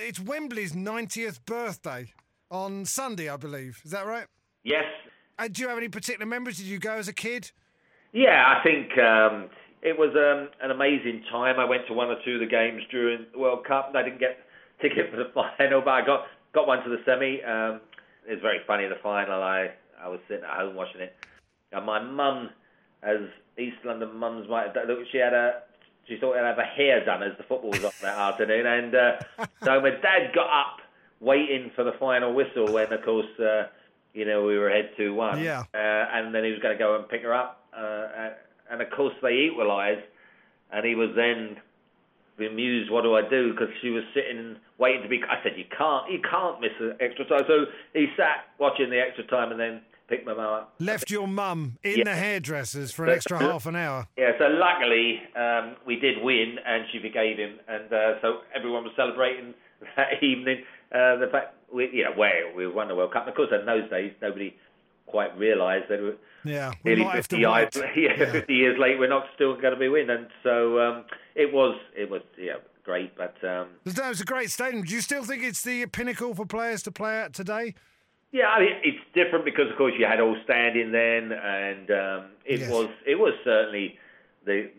it's Wembley's 90th birthday on Sunday, I believe. Is that right? Yes. Do you have any particular memories? Did you go as a kid? Yeah, I think it was an amazing time. I went to one or two of the games during the World Cup. I didn't get a ticket for the final, but I got one to the semi. It was very funny, the final. I was sitting at home watching it. And my mum, as East London mums might have done, she thought I'd have her hair done as the football was on that afternoon. And so my dad got up waiting for the final whistle when, of course, we were ahead 2-1. Yeah. And then he was going to go and pick her up. And, of course, they equalised. And he was then bemused, what do I do? Because she was sitting waiting to be... I said, you can't miss the extra time. So he sat watching the extra time and then picked my mum up. Left your mum in the hairdressers for an extra half an hour. Yeah, so luckily we did win and she forgave him. And so everyone was celebrating that evening. The fact we won the World Cup. And of course, in those days, nobody quite realised that we might have to wait. 50 years late, we're not still going to be winning. And so it was great. But it was a great stadium. Do you still think it's the pinnacle for players to play at today? Yeah, I mean, it's different because, of course, you had all standing then, and it was certainly the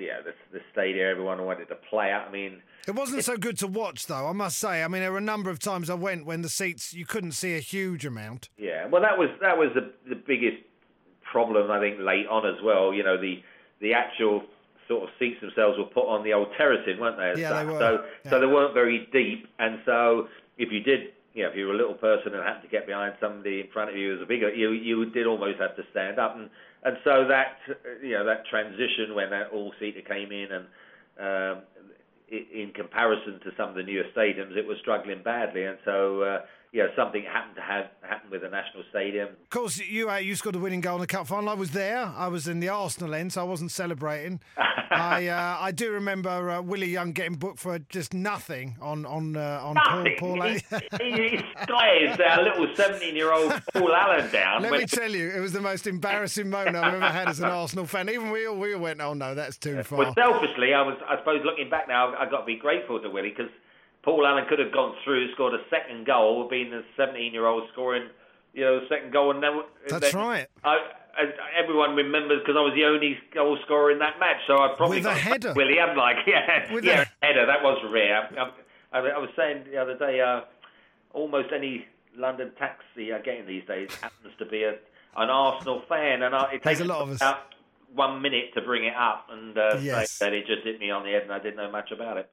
stadium everyone wanted to play at. I mean, it wasn't so good to watch, though, I must say. I mean, there were a number of times I went when the seats, you couldn't see a huge amount. Yeah, well, that was the biggest problem, I think, late on as well. You know, the actual sort of seats themselves were put on the old terracing, weren't they? Yeah, they were. So they weren't very deep, and so if you did... if you were a little person and had to get behind somebody in front of you as a bigger, you did almost have to stand up, and so that that transition when that all-seater came in, and in comparison to some of the newer stadiums, it was struggling badly, and so something happened with the National Stadium. Of course, you scored the winning goal in the cup final. I was there. I was in the Arsenal end, so I wasn't celebrating. I do remember Willie Young getting booked for just nothing on Paul. He skies our little 17-year-old Paul Allen down. Let me tell you, it was the most embarrassing moment I've ever had as an Arsenal fan. Even we all went, oh no, that's too far. Well, selfishly, I suppose looking back now, I've got to be grateful to Willie because Paul Allen could have gone through, scored a second goal, being the 17-year-old scoring, the second goal, and that's right. Everyone remembers because I was the only goal scorer in that match, so I probably with a header. Willie, I'm like, a header. That was rare. I was saying the other day, almost any London taxi I get in these days happens to be an Arsenal fan, and it takes a lot of us. About 1 minute to bring it up, and say that it just hit me on the head, and I didn't know much about it.